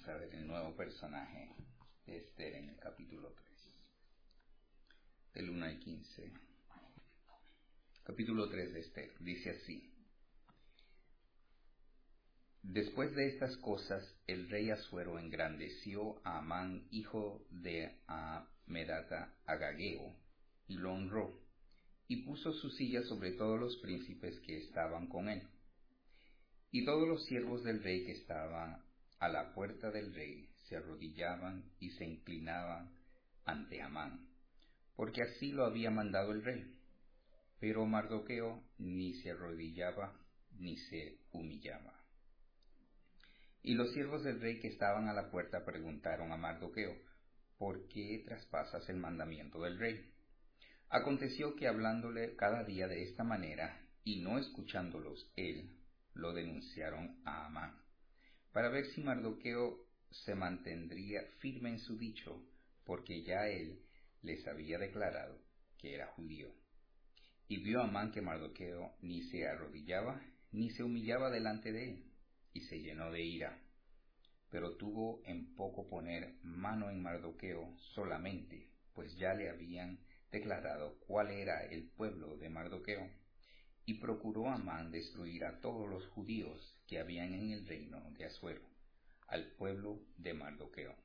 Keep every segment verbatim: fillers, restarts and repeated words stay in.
vamos a ver el nuevo personaje de Esther en el capítulo tres, del uno al quince. Capítulo tres de Esther, dice así: Después de estas cosas, el rey Asuero engrandeció a Amán, hijo de Amedata, Agageo, y lo honró, y puso su silla sobre todos los príncipes que estaban con él. Y todos los siervos del rey que estaban a la puerta del rey se arrodillaban y se inclinaban ante Amán, porque así lo había mandado el rey. Pero Mardoqueo ni se arrodillaba ni se humillaba. Y los siervos del rey que estaban a la puerta preguntaron a Mardoqueo: ¿por qué traspasas el mandamiento del rey? Aconteció que hablándole cada día de esta manera, y no escuchándolos él, lo denunciaron a Amán, para ver si Mardoqueo se mantendría firme en su dicho, porque ya él les había declarado que era judío. Y vio Amán que Mardoqueo ni se arrodillaba ni se humillaba delante de él, y se llenó de ira. Pero tuvo en poco poner mano en Mardoqueo solamente, pues ya le habían declarado cuál era el pueblo de Mardoqueo. Y procuró Amán destruir a todos los judíos que habían en el reino de Asuero, al pueblo de Mardoqueo.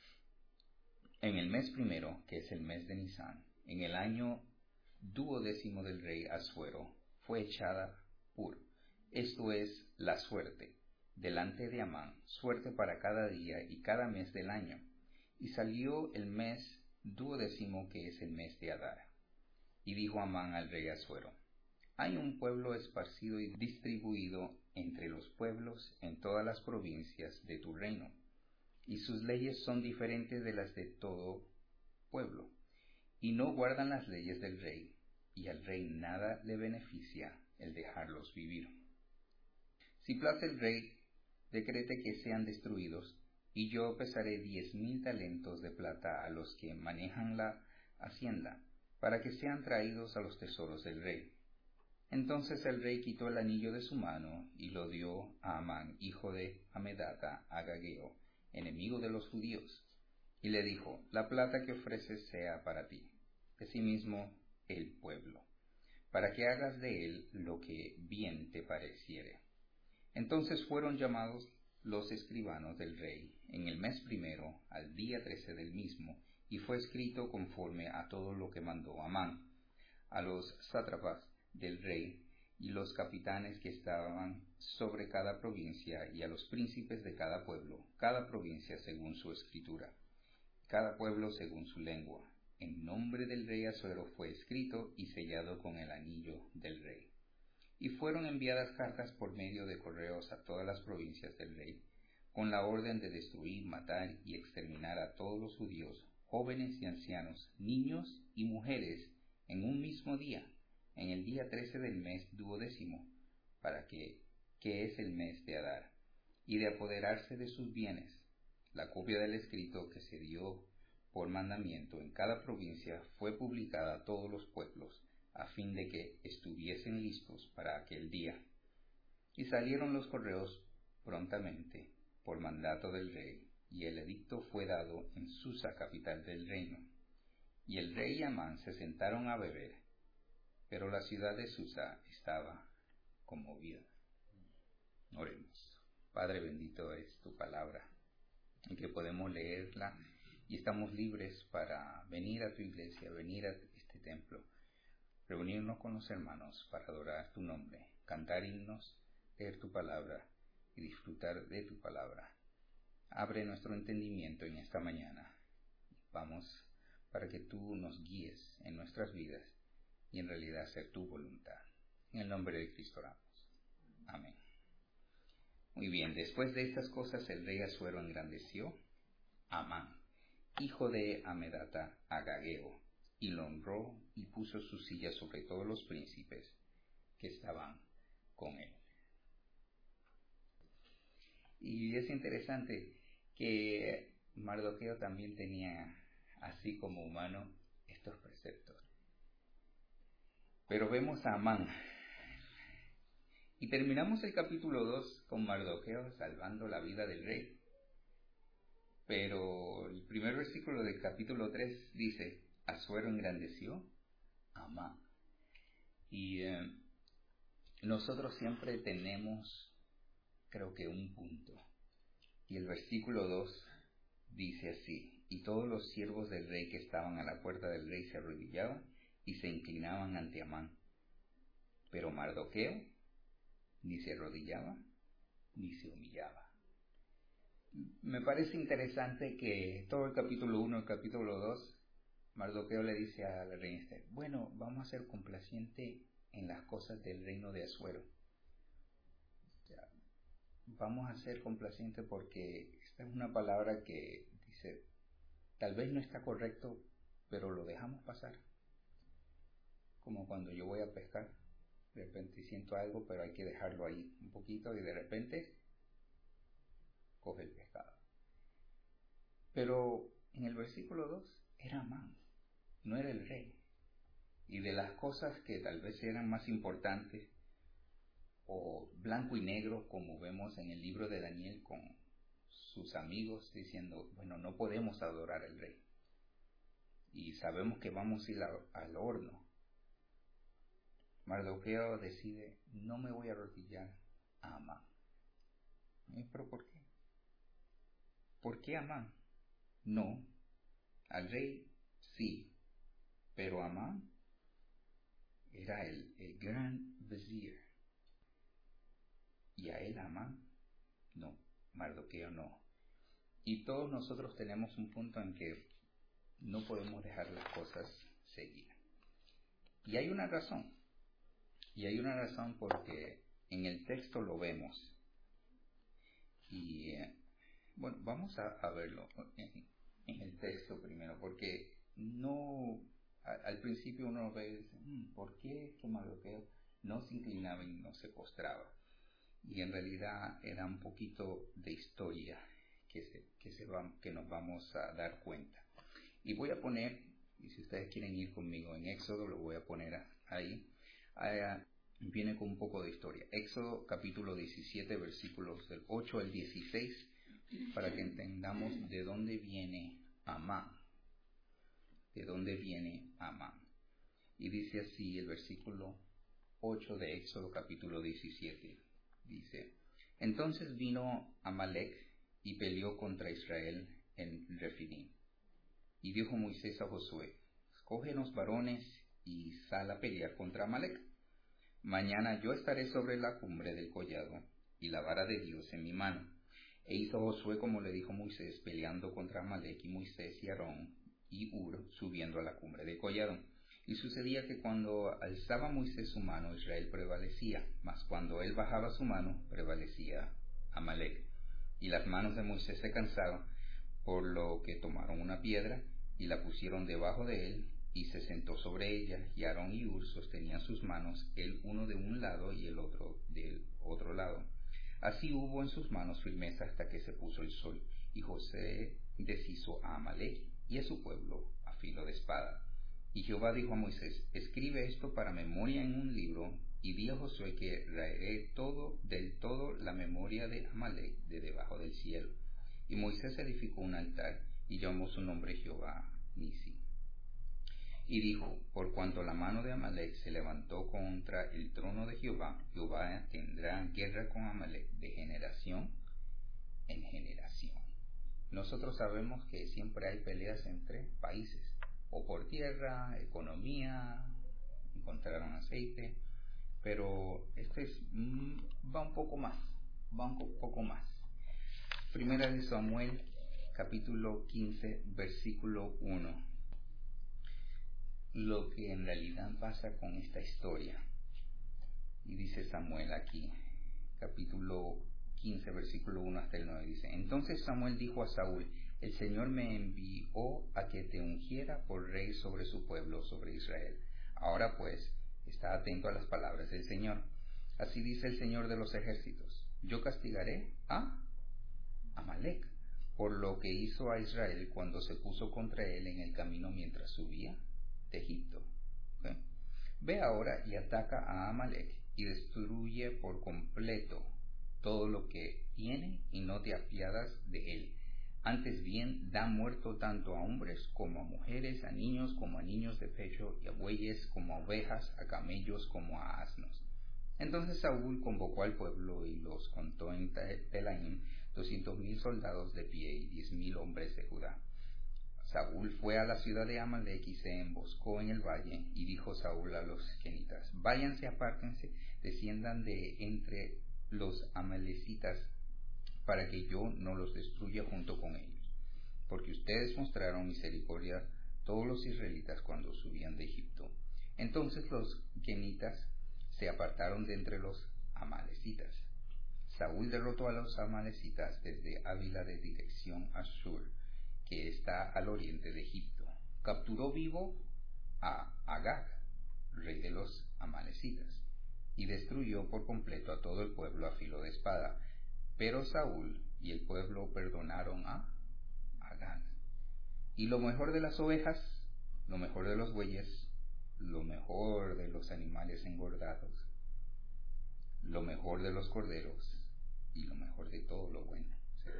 En el mes primero, que es el mes de Nisán, en el año duodécimo del rey Asuero, fue echada Pur, esto es, la suerte, delante de Amán, suerte para cada día y cada mes del año. Y salió el mes duodécimo, que es el mes de Adar. Y dijo Amán al rey Asuero: hay un pueblo esparcido y distribuido entre los pueblos en todas las provincias de tu reino, y sus leyes son diferentes de las de todo pueblo, y no guardan las leyes del rey, y al rey nada le beneficia el dejarlos vivir. Si place el rey, decrete que sean destruidos, y yo pesaré diez mil talentos de plata a los que manejan la hacienda, para que sean traídos a los tesoros del rey. Entonces el rey quitó el anillo de su mano y lo dio a Amán, hijo de Amedata, Agageo, enemigo de los judíos, y le dijo: la plata que ofreces sea para ti, asimismo el pueblo, para que hagas de él lo que bien te pareciere. Entonces fueron llamados los escribanos del rey en el mes primero, al día trece del mismo, y fue escrito conforme a todo lo que mandó Amán, a los sátrapas del rey y los capitanes que estaban sobre cada provincia, y a los príncipes de cada pueblo, cada provincia según su escritura, cada pueblo según su lengua. En nombre del rey Asuero fue escrito y sellado con el anillo del rey. Y fueron enviadas cartas por medio de correos a todas las provincias del rey, con la orden de destruir, matar y exterminar a todos los judíos, jóvenes y ancianos, niños y mujeres, en un mismo día, en el día trece del mes duodécimo, para que, que es el mes de Adar, y de apoderarse de sus bienes. La copia del escrito que se dio por mandamiento en cada provincia fue publicada a todos los pueblos, a fin de que estuviesen listos para aquel día. Y salieron los correos prontamente, por mandato del rey, y el edicto fue dado en Susa, capital del reino. Y el rey y Amán se sentaron a beber, pero la ciudad de Susa estaba conmovida. Oremos. Padre, bendito es tu palabra, y que podemos leerla, y estamos libres para venir a tu iglesia, venir a este templo, reunirnos con los hermanos para adorar tu nombre, cantar himnos, leer tu palabra y disfrutar de tu palabra. Abre nuestro entendimiento en esta mañana. Vamos para que tú nos guíes en nuestras vidas y en realidad hacer tu voluntad. En el nombre de Cristo oramos. Amén. Muy bien, después de estas cosas el rey Asuero engrandeció a Amán, hijo de Amedata, Agageo, y lo honró y puso su silla sobre todos los príncipes que estaban con él. Y es interesante que Mardoqueo también tenía, así como humano, estos preceptos. Pero vemos a Amán. Y terminamos el capítulo dos con Mardoqueo salvando la vida del rey. Pero el primer versículo del capítulo tres dice, Asuero engrandeció a Amán. Y eh, nosotros siempre tenemos, creo que un punto. Y el versículo dos dice así, y todos los siervos del rey que estaban a la puerta del rey se arrodillaban y se inclinaban ante Amán. Pero Mardoqueo ni se arrodillaba ni se humillaba. Me parece interesante que todo el capítulo uno, el capítulo dos, Mardoqueo le dice a la reina Esther, bueno, vamos a ser complaciente en las cosas del reino de Asuero. O sea, vamos a ser complacientes porque esta es una palabra que dice, tal vez no está correcto, pero lo dejamos pasar. Como cuando yo voy a pescar, de repente siento algo, pero hay que dejarlo ahí un poquito y de repente coge el pescado. Pero en el versículo dos era Amán, no era el rey. Y de las cosas que tal vez eran más importantes, o blanco y negro, como vemos en el libro de Daniel con sus amigos diciendo, bueno, no podemos adorar al rey. Y sabemos que vamos a ir a, al horno. Mardoqueo decide, no me voy a arrodillar a Amán. ¿Pero por qué? ¿Por qué Amán? No, al rey sí, pero Amán era el, el gran visir. Y a él Amán, no, Mardoqueo no. Y todos nosotros tenemos un punto en que no podemos dejar las cosas seguir. Y hay una razón. Y hay una razón porque en el texto lo vemos. Y eh, bueno, vamos a, a verlo en, en el texto primero, porque no, a, al principio uno ve y dice, mmm, ¿por qué es que Mardoqueo no se inclinaba y no se postraba? Y en realidad era un poquito de historia que, se, que, se va, que nos vamos a dar cuenta. Y voy a poner, y si ustedes quieren ir conmigo en Éxodo, lo voy a poner ahí. ahí viene con un poco de historia. Éxodo capítulo diecisiete, versículos del ocho al dieciséis, para que entendamos de dónde viene Amán. De dónde viene Amán. Y dice así el versículo ocho de Éxodo capítulo diecisiete. Dice, entonces vino Amalec y peleó contra Israel en Refidim. Y dijo Moisés a Josué, escógenos varones y sal a pelear contra Amalec. Mañana yo estaré sobre la cumbre del collado y la vara de Dios en mi mano. E hizo Josué como le dijo Moisés, peleando contra Amalec, y Moisés y Aarón y Hur subiendo a la cumbre del collado. Y sucedía que cuando alzaba Moisés su mano, Israel prevalecía, mas cuando él bajaba su mano, prevalecía Amalec. Y las manos de Moisés se cansaban, por lo que tomaron una piedra y la pusieron debajo de él, y se sentó sobre ella, y Aarón y Hur sostenían sus manos, el uno de un lado y el otro del otro lado. Así hubo en sus manos firmeza hasta que se puso el sol, y José deshizo a Amalec y a su pueblo a filo de espada. Y Jehová dijo a Moisés, escribe esto para memoria en un libro, y di a Josué que raeré todo, del todo la memoria de Amalec de debajo del cielo. Y Moisés edificó un altar, y llamó su nombre Jehová Nisi. Y dijo, por cuanto la mano de Amalec se levantó contra el trono de Jehová, Jehová tendrá guerra con Amalec de generación en generación. Nosotros sabemos que siempre hay peleas entre países, o por tierra, economía, encontraron aceite, pero este es, va un poco más, va un poco más. Primera de Samuel, capítulo quince, versículo uno. Lo que en realidad pasa con esta historia. Y dice Samuel aquí, capítulo quince, versículo uno hasta el nueve, dice, entonces Samuel dijo a Saúl, el Señor me envió a que te ungiera por rey sobre su pueblo, sobre Israel. Ahora pues, está atento a las palabras del Señor. Así dice el Señor de los ejércitos, yo castigaré a Amalec por lo que hizo a Israel cuando se puso contra él en el camino mientras subía de Egipto. ¿Okay? Ve ahora y ataca a Amalec y destruye por completo todo lo que tiene y no te apiadas de él. Antes bien, da muerto tanto a hombres como a mujeres, a niños como a niños de pecho, y a bueyes como a ovejas, a camellos como a asnos. Entonces Saúl convocó al pueblo y los contó en Telaim, doscientos mil soldados de pie y diez mil hombres de Judá. Saúl fue a la ciudad de Amalec y se emboscó en el valle, y dijo Saúl a los kenitas: váyanse, apártense, desciendan de entre los amalecitas, para que yo no los destruya junto con ellos, porque ustedes mostraron misericordia a todos los israelitas cuando subían de Egipto. Entonces los kenitas se apartaron de entre los amalecitas. Saúl derrotó a los amalecitas desde Ávila de dirección a Shur, que está al oriente de Egipto. Capturó vivo a Agag, rey de los amalecitas, y destruyó por completo a todo el pueblo a filo de espada. Pero Saúl y el pueblo perdonaron a Agag. Y lo mejor de las ovejas, lo mejor de los bueyes, lo mejor de los animales engordados, lo mejor de los corderos y lo mejor de todo lo bueno.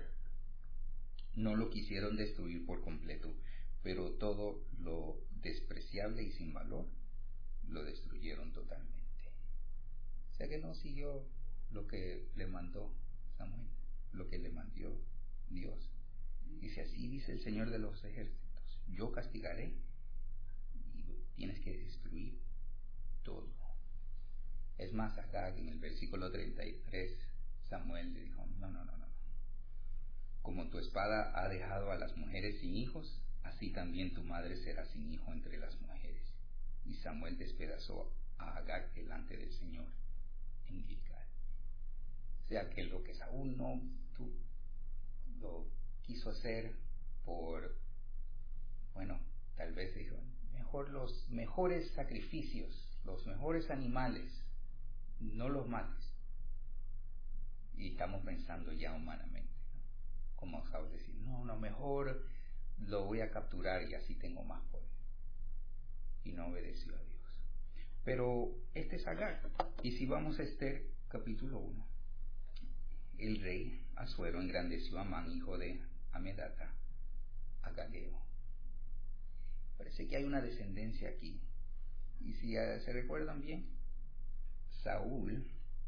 No lo quisieron destruir por completo, pero todo lo despreciable y sin valor lo destruyeron totalmente. O sea que no siguió lo que le mandó Samuel, lo que le mandó Dios. Dice: así dice el Señor de los ejércitos, yo castigaré y tienes que destruir todo. Es más, acá en el versículo treinta y tres, Samuel le dijo: no, no, no, no. Como tu espada ha dejado a las mujeres sin hijos, así también tu madre será sin hijo entre las mujeres. Y Samuel despedazó a Agag delante del Señor en Gilgal. O sea que lo que Saúl no tú, lo quiso hacer por, bueno, tal vez dijo, mejor los mejores sacrificios, los mejores animales, no los mates. Y estamos pensando ya humanamente, ¿no? Como Saúl decir, no, no, mejor lo voy a capturar y así tengo más poder. Y no obedeció a Dios. Pero este es Agag. Y si vamos a Esther capítulo uno, el rey Asuero engrandeció a Amán, hijo de Amedata, Agageo. Parece que hay una descendencia aquí. Y si se recuerdan bien, Saúl,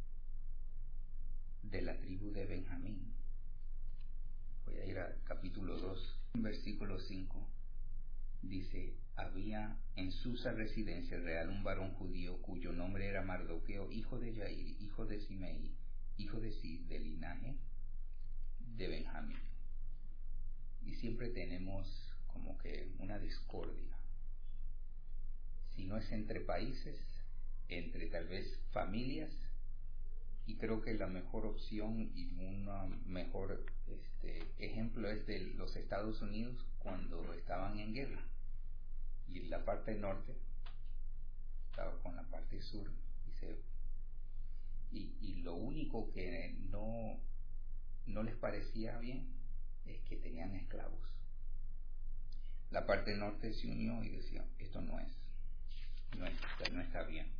de la tribu de Benjamín. Voy a ir al capítulo dos, versículo cinco. Dice: había en Susa residencia real un varón judío cuyo nombre era Mardoqueo, hijo de Yair, hijo de Simei, hijo de Cis, del linaje de Benjamín. Y siempre tenemos como que una discordia. Si no es entre países, entre tal vez familias, y creo que la mejor opción y un mejor este, ejemplo es de los Estados Unidos cuando estaban en guerra. Y la parte norte estaba con la parte sur. Y, se, y, y lo único que no, no les parecía bien es que tenían esclavos. La parte norte se unió y decía: esto no es, no, es, no está bien.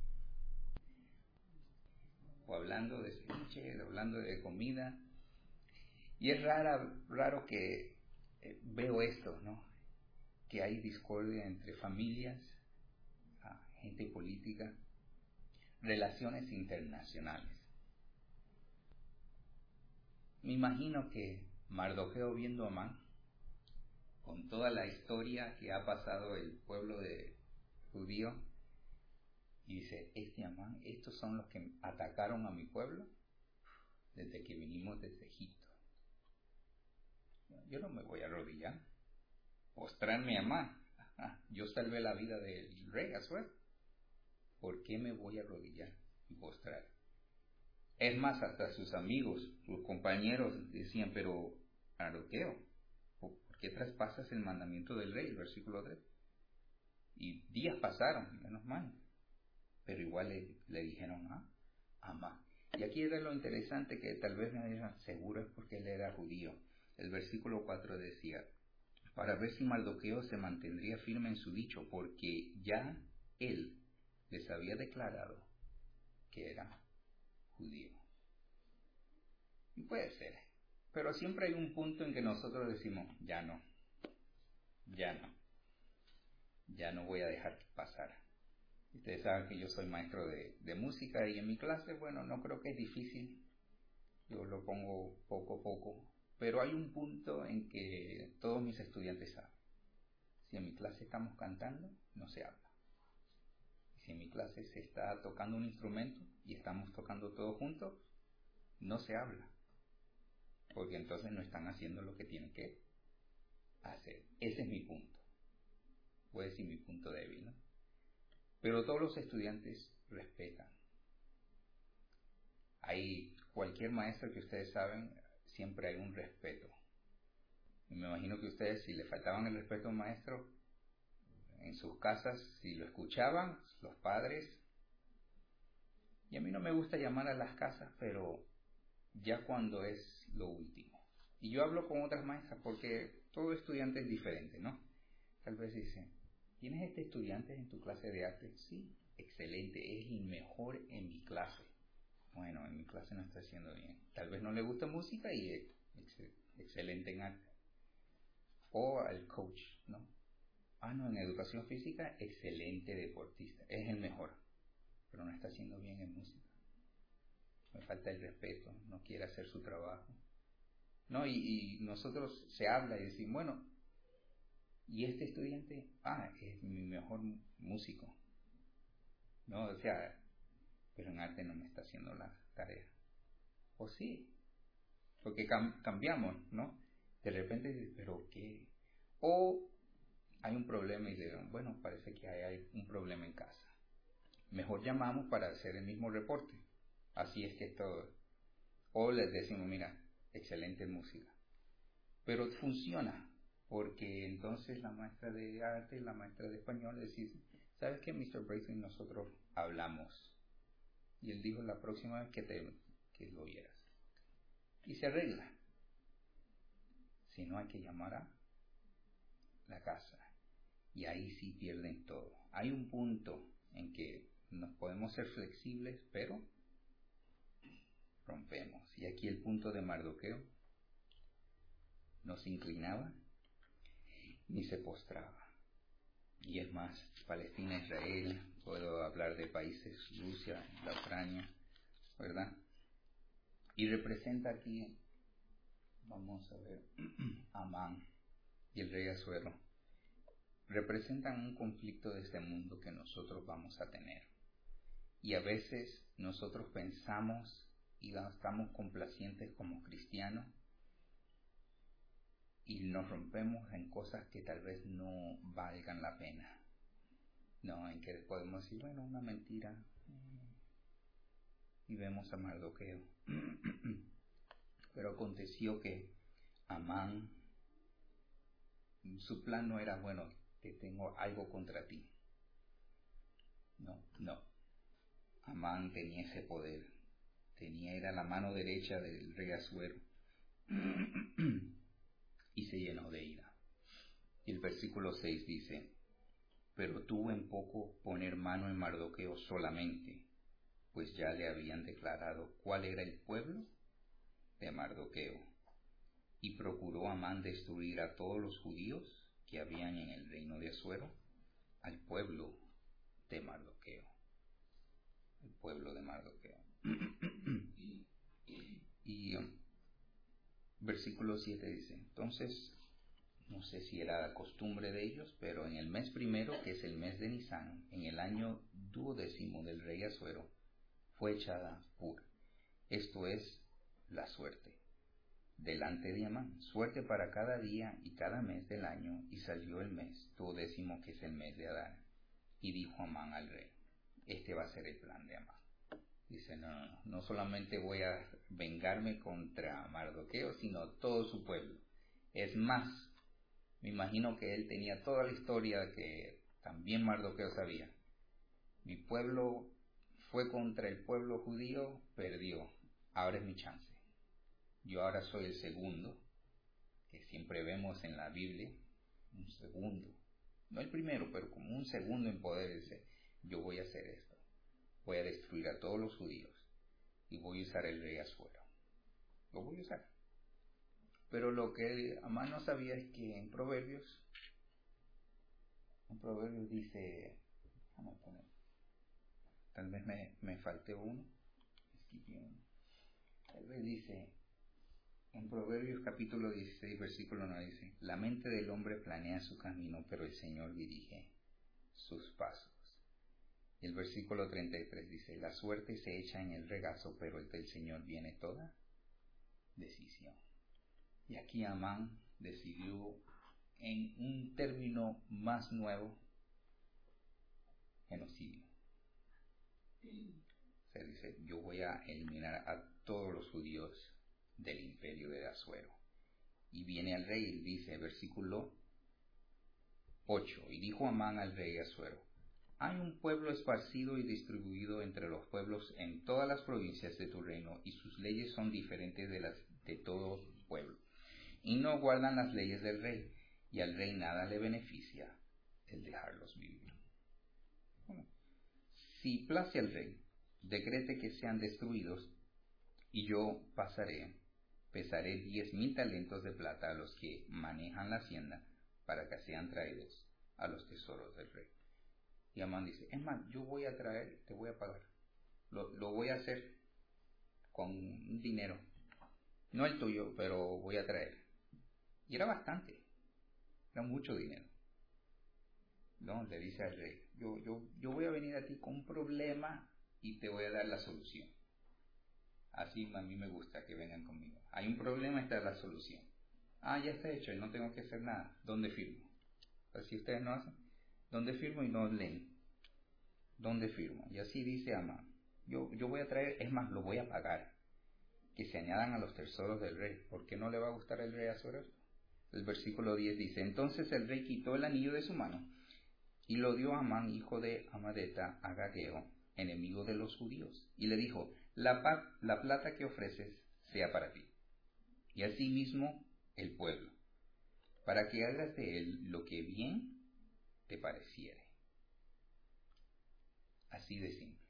O hablando de ceviche, hablando de comida. Y es rara, raro que eh, veo esto, ¿no? Que hay discordia entre familias, gente política, relaciones internacionales. Me imagino que Mardoqueo, viendo a Amán, con toda la historia que ha pasado el pueblo de judío, y dice: este Amán, estos son los que atacaron a mi pueblo desde que vinimos desde Egipto. Yo no me voy a arrodillar, postrarme a Amán. Ah, yo salvé la vida del rey Asuero. ¿Por qué me voy a arrodillar y postrar? Es más, hasta sus amigos, sus compañeros decían: pero Mardoqueo, ¿por qué traspasas el mandamiento del rey? El versículo tres. Y días pasaron, menos mal, pero igual le, le dijeron a Amán. Y aquí era lo interesante, que tal vez me digan: seguro es porque él era judío. El versículo cuatro decía: para ver si Mardoqueo se mantendría firme en su dicho, porque ya él les había declarado que era judío. Y puede ser, Pero siempre hay un punto en que nosotros decimos, ya no, ya no, ya no voy a dejar pasar. Ustedes saben que yo soy maestro de, de música y en mi clase, bueno, no creo que es difícil, yo lo pongo poco a poco, pero hay un punto en que todos mis estudiantes saben. Si en mi clase estamos cantando, no se habla. Si en mi clase se está tocando un instrumento y estamos tocando todos juntos, no se habla. Porque entonces no están haciendo lo que tienen que hacer. Ese es mi punto. Voy a decir mi punto débil, ¿no? Pero todos los estudiantes respetan. Hay cualquier maestro que ustedes saben, siempre hay un respeto. Y me imagino que ustedes, si le faltaban el respeto a un maestro, en sus casas, si lo escuchaban, los padres. Y a mí no me gusta llamar a las casas, pero ya cuando es lo último. Y yo hablo con otras maestras porque todo estudiante es diferente, ¿no? Tal vez dicen, ¿tienes este estudiante en tu clase de arte? Sí, excelente, es el mejor en mi clase. Bueno, en mi clase no está haciendo bien. Tal vez no le gusta música y es ex excelente en arte. O al coach, ¿no? Ah, no, en educación física, excelente deportista, es el mejor, pero no está haciendo bien en música. Me falta el respeto, no quiere hacer su trabajo. No, y, y nosotros se habla y decimos, bueno, y este estudiante, ah, es mi mejor músico. No, o sea, pero en arte no me está haciendo la tarea. O sí, porque cam cambiamos, ¿no? De repente dices, pero ¿qué? O hay un problema y dicen, bueno, parece que hay, hay un problema en casa. Mejor llamamos para hacer el mismo reporte. Así es que todo. O les decimos, mira, excelente música. Pero funciona, porque entonces la maestra de arte y la maestra de español le dice, ¿sabes qué, mister Braithwaite? Nosotros hablamos. Y él dijo la próxima vez que, te, que lo vieras. Y se arregla. Si no, hay que llamar a la casa. Y ahí sí pierden todo. Hay un punto en que nos podemos ser flexibles, pero rompemos. Y aquí el punto de Mardoqueo: no se inclinaba ni se postraba. Y es más, Palestina, Israel, puedo hablar de países, Rusia, la Ucrania, ¿verdad? Y representa aquí, vamos a ver, Amán y el rey Asuero. Representan un conflicto de este mundo que nosotros vamos a tener. Y a veces nosotros pensamos y estamos complacientes como cristianos y nos rompemos en cosas que tal vez no valgan la pena. No, en que podemos decir, bueno, una mentira. Y vemos a Mardoqueo. Pero aconteció que Amán, su plan no era, bueno, que tengo algo contra ti. No, no. Amán tenía ese poder. Tenía, era la mano derecha del rey Asuero. Y se llenó de ira. Y el versículo seis dice, pero tuvo en poco poner mano en Mardoqueo solamente, pues ya le habían declarado cuál era el pueblo de Mardoqueo. Y procuró Amán destruir a todos los judíos que habían en el reino de Asuero, al pueblo de Mardoqueo. El pueblo de Mardoqueo. Y um, versículo siete dice, entonces, no sé si era la costumbre de ellos, pero en el mes primero, que es el mes de Nisán, en el año duodécimo del rey Asuero, fue echada Pur, esto es, la suerte, delante de Amán, suerte para cada día y cada mes del año, y salió el mes duodécimo, que es el mes de Adán, y dijo Amán al rey, este va a ser el plan de Amán. Dice, no, no, no, no solamente voy a vengarme contra Mardoqueo, sino todo su pueblo. Es más, me imagino que él tenía toda la historia que también Mardoqueo sabía. Mi pueblo fue contra el pueblo judío, perdió. Ahora es mi chance. Yo ahora soy el segundo, que siempre vemos en la Biblia, un segundo. No el primero, pero como un segundo en poder. Dice, yo voy a hacer esto. Voy a destruir a todos los judíos y voy a usar el rey Asuero. Lo voy a usar. Pero lo que Amán no sabía es que en Proverbios, en Proverbios dice, vamos a poner, tal vez me, me falte uno, tal vez dice, en Proverbios capítulo dieciséis, versículo nueve dice, la mente del hombre planea su camino, pero el Señor dirige sus pasos. Y el versículo treinta y tres dice, la suerte se echa en el regazo, pero del Señor viene toda decisión. Y aquí Amán decidió en un término más nuevo, genocidio. Se dice, yo voy a eliminar a todos los judíos del imperio de Asuero. Y viene al rey y dice, versículo ocho, y dijo Amán al rey Asuero, hay un pueblo esparcido y distribuido entre los pueblos en todas las provincias de tu reino, y sus leyes son diferentes de las de todo pueblo, y no guardan las leyes del rey, y al rey nada le beneficia el dejarlos vivir. Bueno, si place al rey, decrete que sean destruidos, y yo pasaré, pesaré diez mil talentos de plata a los que manejan la hacienda, para que sean traídos a los tesoros del rey. Y Amán dice, es más, yo voy a traer, te voy a pagar, lo, lo voy a hacer con dinero, no el tuyo, pero voy a traer. Y era bastante, era mucho dinero. No, le dice al rey, yo, yo, yo voy a venir a ti con un problema y te voy a dar la solución. Así a mí me gusta que vengan conmigo. Hay un problema, esta es la solución. Ah, ya está hecho y no tengo que hacer nada. ¿Dónde firmo? Así ustedes no hacen. ¿Dónde firmo? Y no leen. ¿Dónde firmo? Y así dice Amán. Yo, yo voy a traer, es más, lo voy a pagar. Que se añadan a los tesoros del rey. ¿Por qué no le va a gustar al rey Asuero? El versículo diez dice, entonces el rey quitó el anillo de su mano y lo dio a Amán, hijo de Amadeta, Agageo, enemigo de los judíos, y le dijo, la, pa- la plata que ofreces sea para ti, y asimismo el pueblo, para que hagas de él lo que bien te pareciere. Así de simple.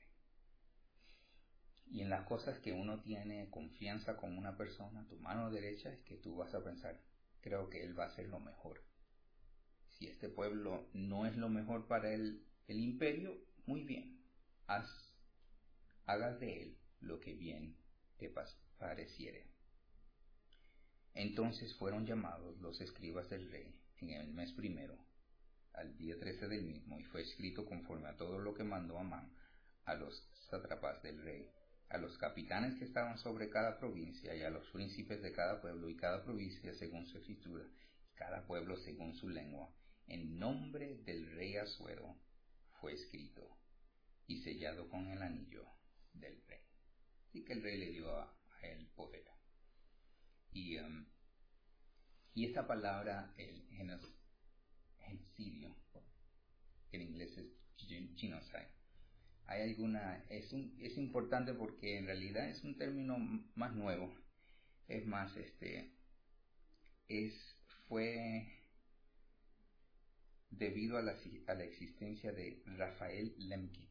Y en las cosas que uno tiene confianza con una persona, tu mano derecha, es que tú vas a pensar, creo que él va a hacer lo mejor. Si este pueblo no es lo mejor para el, el imperio, muy bien, haz, hagas de él lo que bien te pareciere. Entonces fueron llamados los escribas del rey en el mes primero, al día trece del mismo, y fue escrito conforme a todo lo que mandó Amán a los sátrapas del rey, a los capitanes que estaban sobre cada provincia, y a los príncipes de cada pueblo, y cada provincia según su escritura, y cada pueblo según su lengua. En nombre del rey Asuero fue escrito y sellado con el anillo del rey. Así que el rey le dio a, a él poder. Y, um, y esta palabra, el genocidio, que en inglés es genocide, hay alguna, es, un, es importante porque en realidad es un término más nuevo. Es más, este, es, fue debido a la, a la existencia de Raphael Lemkin.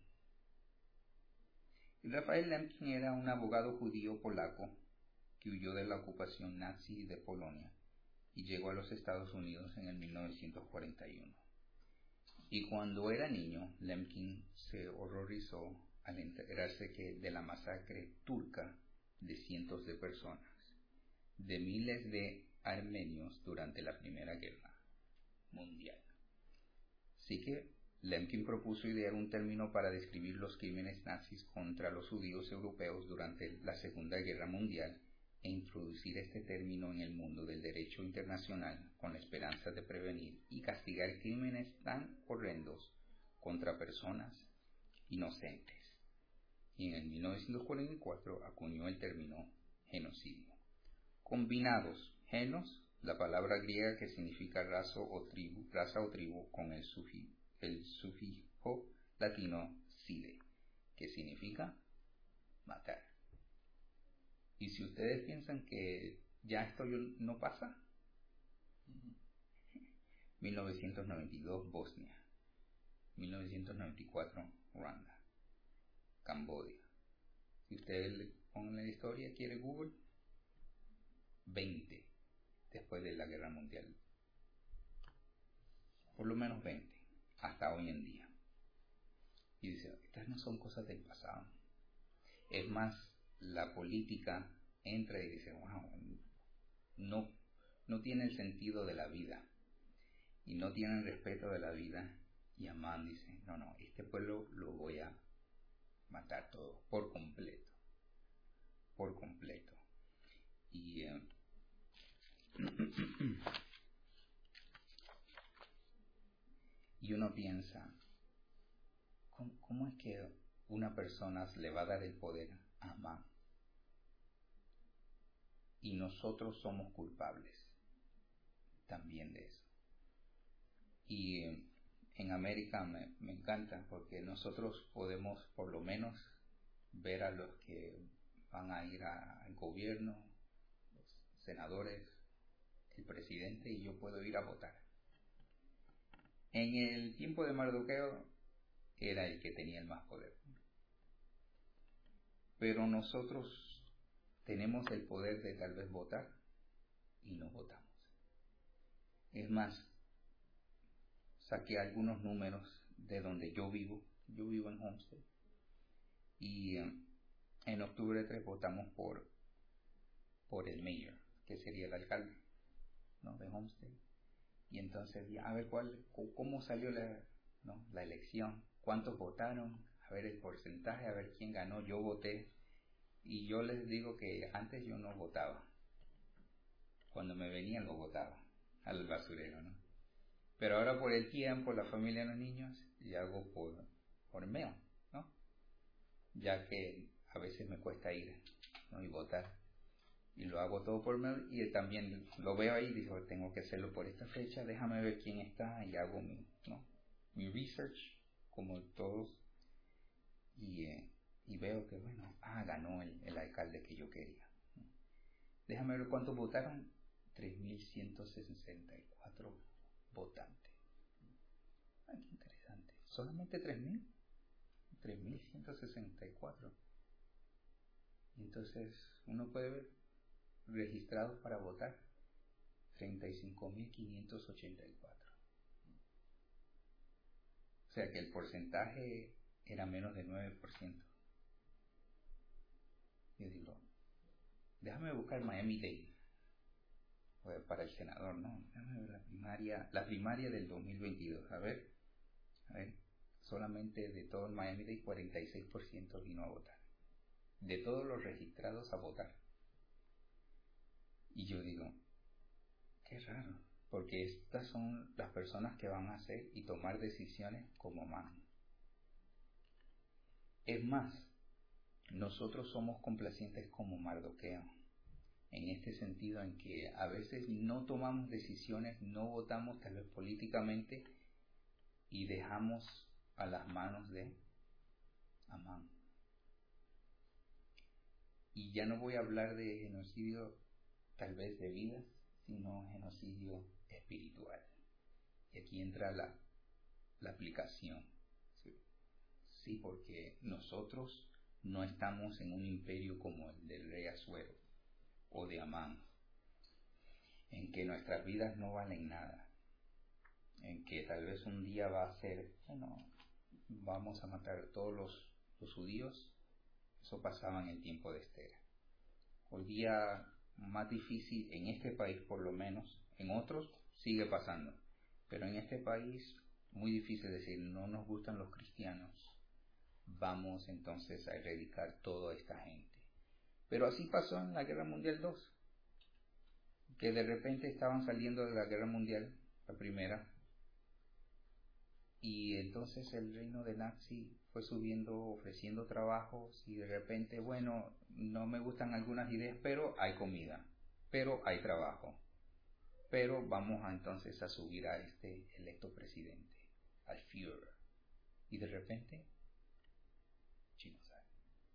Y Raphael Lemkin era un abogado judío polaco que huyó de la ocupación nazi de Polonia y llegó a los Estados Unidos en el mil novecientos cuarenta y uno. Y cuando era niño, Lemkin se horrorizó al enterarse que de la masacre turca de cientos de personas, de miles de armenios durante la Primera Guerra Mundial. Así que Lemkin propuso idear un término para describir los crímenes nazis contra los judíos europeos durante la Segunda Guerra Mundial e introducir este término en el mundo del derecho internacional con la esperanza de prevenir y castigar crímenes tan horrendos contra personas inocentes. Y en el mil novecientos cuarenta y cuatro acuñó el término genocidio. Combinados, genos, la palabra griega que significa raza o tribu, raza o tribu con el sufijo, el sufijo latino side, que significa matar. Y si ustedes piensan que ya esto no pasa, mil novecientos noventa y dos Bosnia, mil novecientos noventa y cuatro Ruanda, Camboya. Si ustedes le ponen la historia, quiere Google, veinte después de la Guerra Mundial. Por lo menos veinte, hasta hoy en día. Y dice, estas no son cosas del pasado. Es más, la política entra y dice, wow, no, no tiene el sentido de la vida. Y no tienen respeto de la vida. Y Amán dice, no, no, este pueblo lo voy a matar todo, por completo. Por completo. Y... Eh, y uno piensa, ¿cómo, ¿cómo es que una persona le va a dar el poder a Amán? Y nosotros somos culpables también de eso. Y eh, en América me, me encanta porque nosotros podemos por lo menos ver a los que van a ir a, al gobierno, los senadores, el presidente, y yo puedo ir a votar. En el tiempo de Mardoqueo era el que tenía el más poder. Pero nosotros tenemos el poder de tal vez votar y no votamos. Es más, saqué algunos números de donde yo vivo. Yo vivo en Homestead. Y en octubre tres votamos por, por el mayor, que sería el alcalde, ¿no?, de Homestead. Y entonces, a ver cuál, cómo salió la, ¿no?, la elección, cuántos votaron, a ver el porcentaje, a ver quién ganó. Yo voté. Y yo les digo que antes yo no votaba. Cuando me venían lo votaba al basurero, ¿no? Pero ahora por el tiempo, la familia, los niños, y hago por, por mail, ¿no? Ya que a veces me cuesta ir, ¿no?, y votar. Y lo hago todo por mail y también lo veo ahí y digo, tengo que hacerlo por esta fecha, déjame ver quién está y hago mi, ¿no?, mi research, como todos, y, eh, y veo que, bueno, ah, ganó el, el alcalde que yo quería. Déjame ver cuántos votaron. tres mil ciento sesenta y cuatro votantes. Ah, qué interesante. ¿Solamente tres mil? tres mil ciento sesenta y cuatro. Y entonces uno puede ver registrados para votar treinta y cinco mil quinientos ochenta y cuatro. O sea que el porcentaje era menos del nueve por ciento. Yo digo, déjame buscar Miami-Dade para el senador, ¿no? Déjame ver la primaria, la primaria del dos mil veintidós. A ver, a ver, solamente de todo el Miami-Dade cuarenta y seis por ciento vino a votar. De todos los registrados a votar. Y yo digo, qué raro, porque estas son las personas que van a hacer y tomar decisiones como Amán. Es más, nosotros somos complacientes como Mardoqueo, en este sentido en que a veces no tomamos decisiones, no votamos tal vez políticamente y dejamos a las manos de Amán. Y ya no voy a hablar de genocidio tal vez de vidas, sino genocidio espiritual. Y aquí entra la, la aplicación. ¿Sí? Sí, porque nosotros no estamos en un imperio como el del rey Asuero o de Amán, en que nuestras vidas no valen nada, en que tal vez un día va a ser, bueno, vamos a matar a todos los, los judíos. Eso pasaba en el tiempo de Esther. Hoy día más difícil en este país, por lo menos, en otros sigue pasando, pero en este país muy difícil decir, no nos gustan los cristianos, vamos entonces a erradicar toda esta gente. Pero así pasó en la Guerra Mundial dos, que de repente estaban saliendo de la Guerra Mundial, la primera, y entonces el reino de Nazi fue subiendo, ofreciendo trabajos, y de repente, bueno, no me gustan algunas ideas, pero hay comida, pero hay trabajo, pero vamos a entonces a subir a este electo presidente, al Führer, y de repente, chino sale.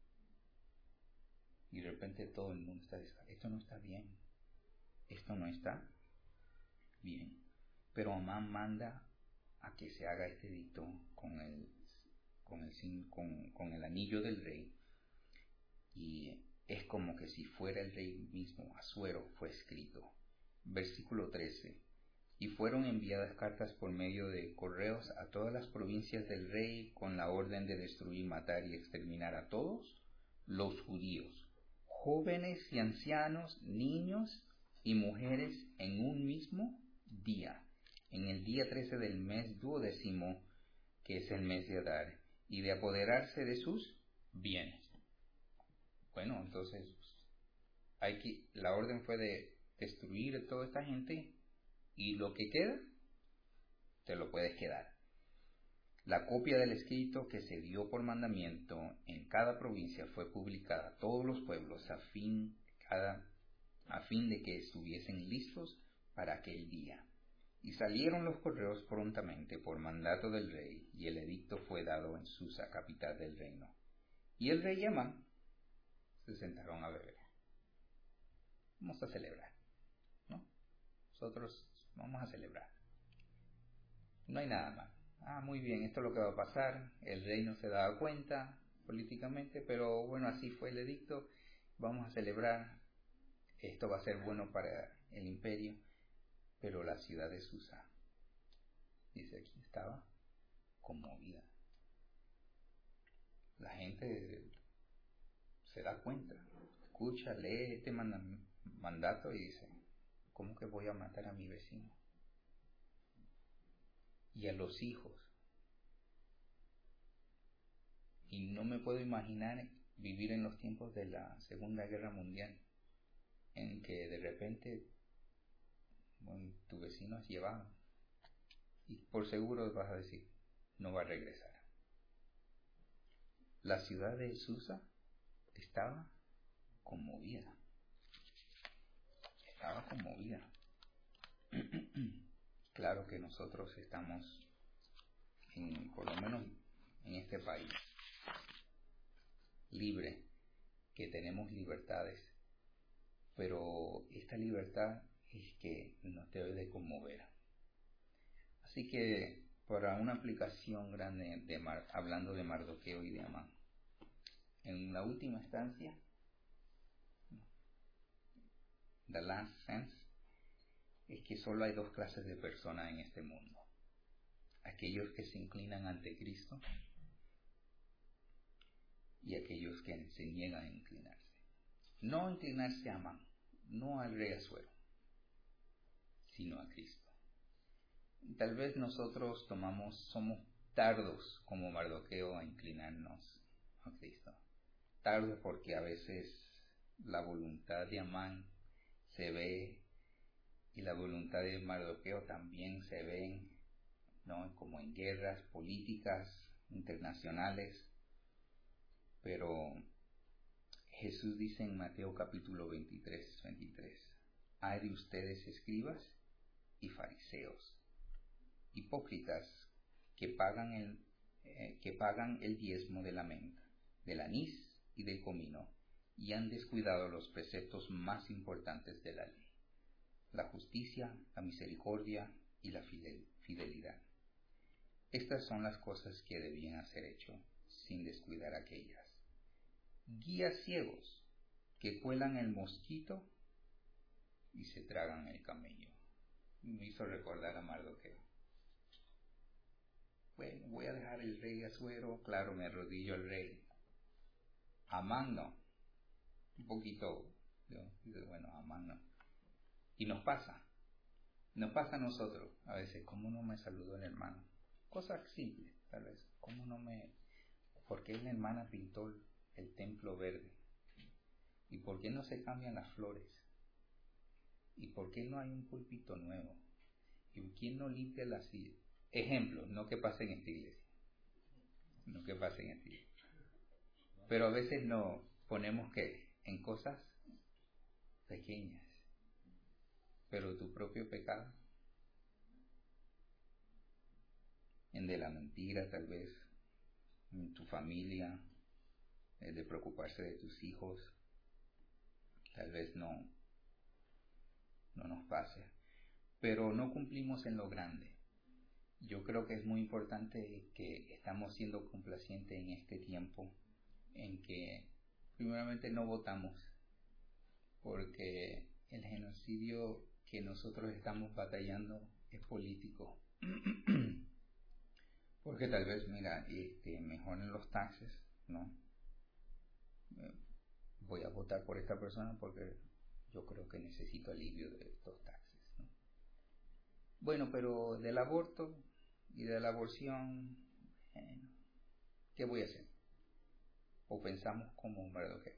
Y de repente todo el mundo está diciendo, esto no está bien, esto no está bien. Pero Amán manda a que se haga este edicto con el, con el, con, con el anillo del rey, y es como que si fuera el rey mismo, Asuero, fue escrito, Versículo trece. Y fueron enviadas cartas por medio de correos a todas las provincias del rey con la orden de destruir, matar y exterminar a todos los judíos, jóvenes y ancianos, niños y mujeres, en un mismo día, en el día trece del mes duodécimo, que es el mes de Adar, y de apoderarse de sus bienes. Bueno, entonces hay que, la orden fue de destruir a toda esta gente, y lo que queda, te lo puedes quedar. La copia del escrito que se dio por mandamiento en cada provincia fue publicada a todos los pueblos a fin, cada, a fin de que estuviesen listos para aquel día. Y salieron los correos prontamente por mandato del rey, y el edicto fue dado en Susa, capital del reino. Y el rey y Amán se sentaron a beber. Vamos a celebrar, ¿no? Nosotros vamos a celebrar. No hay nada mal. Ah, muy bien, esto es lo que va a pasar. El rey no se daba cuenta políticamente, pero bueno, así fue el edicto. Vamos a celebrar. Esto va a ser bueno para el imperio. Pero la ciudad de Susa, dice aquí, estaba conmovida. La gente se da cuenta, escucha, lee este mandato y dice, ¿cómo que voy a matar a mi vecino? Y a los hijos. Y no me puedo imaginar vivir en los tiempos de la Segunda Guerra Mundial, en que de repente, bueno, tu vecino es llevado. Y por seguro vas a decir, no va a regresar. La ciudad de Susa estaba conmovida. Estaba conmovida. Claro que nosotros estamos, en, por lo menos en este país, libre, que tenemos libertades, pero esta libertad es que nos debe de conmover. Así que para una aplicación grande, de Mar, hablando de Mardoqueo y de Amán, en la última instancia, the last sense, es que solo hay dos clases de personas en este mundo: aquellos que se inclinan ante Cristo y aquellos que se niegan a inclinarse. No inclinarse a Amán, no al rey Asuero, sino a Cristo. Tal vez nosotros tomamos, somos tardos como Mardoqueo a inclinarnos a Cristo. Tardos porque a veces la voluntad de Amán se ve y la voluntad de Mardoqueo también se ven, ¿no? Como en guerras políticas internacionales. Pero Jesús dice en Mateo capítulo veintitrés, veintitrés, hay de ustedes escribas y fariseos, hipócritas, que pagan el, eh, que pagan el diezmo de la menta, del anís y del comino, y han descuidado los preceptos más importantes de la ley: la justicia, la misericordia y la fidelidad. Estas son las cosas que debían hacer hecho, sin descuidar aquellas. Guías ciegos, que cuelan el mosquito y se tragan el camello. Me hizo recordar a Mardoqueo. Bueno, voy a dejar el rey Asuero, claro, me arrodillo al rey. Amán no. Un poquito, ¿no? Bueno, Amán no. Y nos pasa, nos pasa a nosotros, a veces, ¿cómo no me saludó el hermano? Cosas simples, tal vez, ¿cómo no me... ¿Por qué la hermana pintó el templo verde? ¿Y por qué no se cambian las flores? ¿Y por qué no hay un púlpito nuevo? ¿Y quién no limpia la silla? Ejemplos, no que pase en esta iglesia, no que pase en esta iglesia. Pero a veces nos ponemos que en cosas pequeñas, pero tu propio pecado, en de la mentira tal vez, en tu familia, el de preocuparse de tus hijos, tal vez no, no nos pase, pero no cumplimos en lo grande. Yo creo que es muy importante que estamos siendo complacientes en este tiempo, en que primeramente no votamos, porque el genocidio que nosotros estamos batallando es político. Porque tal vez, mira, este, mejoren los taxes, ¿no? Eh, voy a votar por esta persona porque yo creo que necesito alivio de estos taxes, ¿no? Bueno, pero del aborto y de la aborción, eh, ¿qué voy a hacer? O pensamos como un Mardoqueo.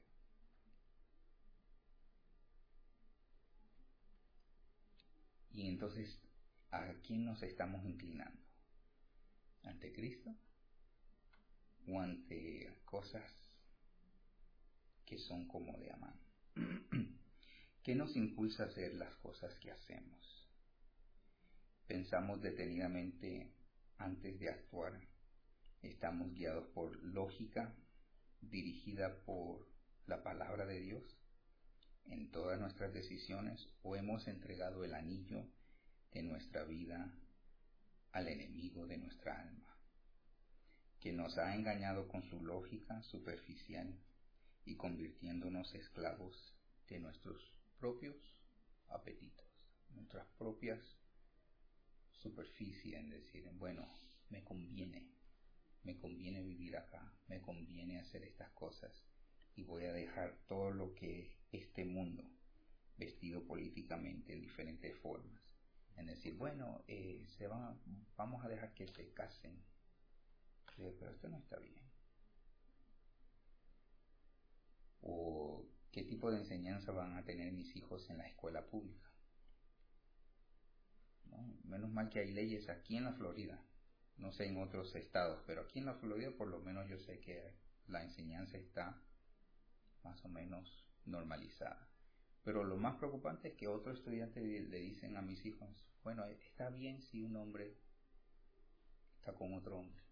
Y entonces, ¿a quién nos estamos inclinando? ¿Ante Cristo? ¿O ante cosas que son como de Amán? ¿Qué nos impulsa a hacer las cosas que hacemos? ¿Pensamos detenidamente antes de actuar? ¿Estamos guiados por lógica, dirigida por la palabra de Dios en todas nuestras decisiones? ¿O hemos entregado el anillo de nuestra vida al enemigo de nuestra alma, que nos ha engañado con su lógica superficial y convirtiéndonos esclavos de nuestros propios apetitos, nuestras propias superficies, en decir, bueno, me conviene, me conviene vivir acá, me conviene hacer estas cosas y voy a dejar todo lo que es este mundo vestido políticamente en diferentes formas. En decir, bueno, eh, se van, vamos a dejar que se casen. Sí, pero esto no está bien. O qué tipo de enseñanza van a tener mis hijos en la escuela pública. ¿No? Menos mal que hay leyes aquí en la Florida. No sé en otros estados, pero aquí en la Florida por lo menos yo sé que la enseñanza está más o menos normalizada. Pero lo más preocupante es que otros estudiantes le dicen a mis hijos, bueno, está bien si un hombre está con otro hombre.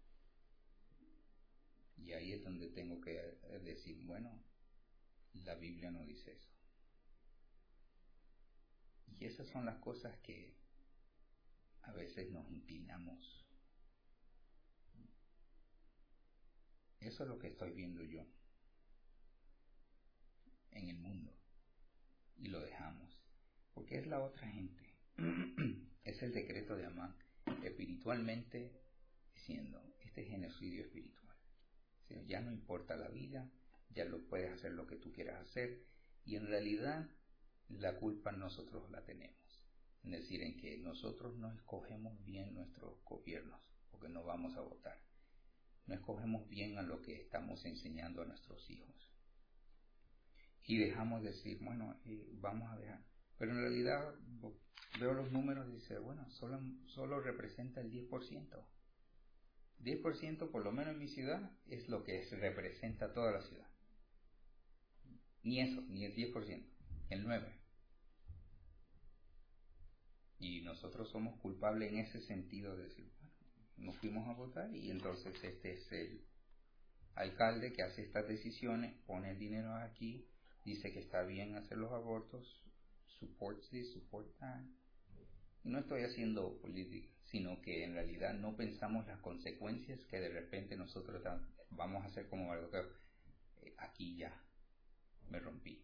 Y ahí es donde tengo que decir, bueno, la Biblia no dice eso. Y esas son las cosas que a veces nos inclinamos. Eso es lo que estoy viendo yo en el mundo. Y lo dejamos. Porque es la otra gente. Es el decreto de Amán. Espiritualmente diciendo, este es genocidio espiritual. ¿Sí? Ya no importa la vida, ya lo puedes hacer lo que tú quieras hacer. Y en realidad la culpa nosotros la tenemos. Es decir, en que nosotros no escogemos bien nuestros gobiernos, porque no vamos a votar. No escogemos bien a lo que estamos enseñando a nuestros hijos. Y dejamos de decir, bueno, eh, vamos a dejar. Pero en realidad veo los números y dice, bueno, solo, solo representa el diez por ciento. diez por ciento por lo menos en mi ciudad es lo que es, representa toda la ciudad. Ni eso, ni el diez por ciento, el nueve por ciento. Y nosotros somos culpables en ese sentido de decir, bueno, no fuimos a votar y entonces este es el alcalde que hace estas decisiones, pone el dinero aquí, dice que está bien hacer los abortos, support this, support that. Y no estoy haciendo política, sino que en realidad no pensamos las consecuencias que de repente nosotros vamos a hacer como Mardoqueo. Eh, aquí ya me rompí.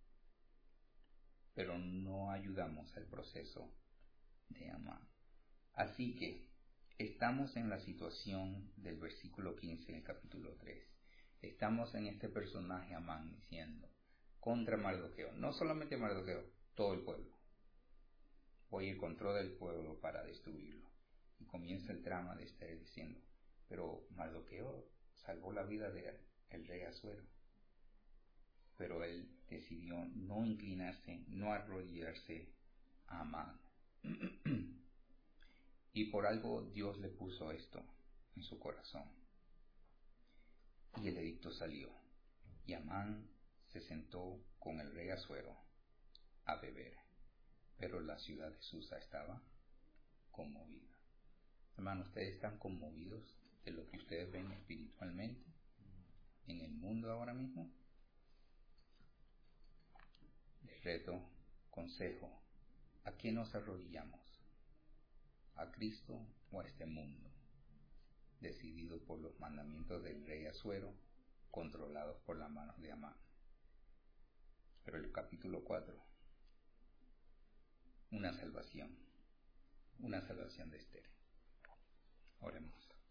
Pero no ayudamos al proceso de Amán. Así que estamos en la situación del versículo quince en el capítulo tres. Estamos en este personaje Amán diciendo contra Mardoqueo, no solamente Mardoqueo, todo el pueblo. Voy en control del pueblo para destruirlo. Y comienza el trama de estar diciendo, pero Mardoqueo salvó la vida del rey Asuero. Pero él decidió no inclinarse, no arrodillarse a Amán. Y por algo Dios le puso esto en su corazón. Y el edicto salió. Y Amán se sentó con el rey Asuero a beber. Pero la ciudad de Susa estaba conmovida. Hermanos, ¿ustedes están conmovidos de lo que ustedes ven espiritualmente en el mundo ahora mismo? Les reto, consejo, ¿a qué nos arrodillamos? ¿A Cristo o a este mundo? Decidido por los mandamientos del rey Asuero, controlados por las manos de Amán. Pero el capítulo cuatro una salvación, una salvación de Esther. Oremos.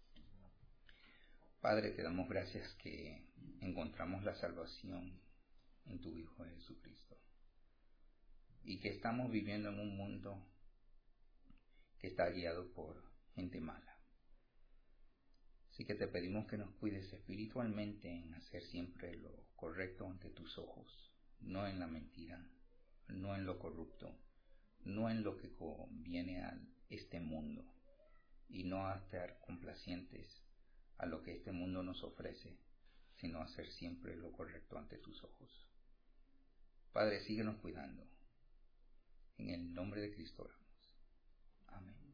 Padre, te damos gracias que encontramos la salvación en tu Hijo Jesucristo y que estamos viviendo en un mundo que está guiado por gente mala. Así que te pedimos que nos cuides espiritualmente en hacer siempre lo correcto ante tus ojos, no en la mentira, no en lo corrupto, no en lo que conviene a este mundo, y no a estar complacientes a lo que este mundo nos ofrece, sino hacer siempre lo correcto ante tus ojos. Padre, síguenos cuidando. En el nombre de Cristo oramos. Amén.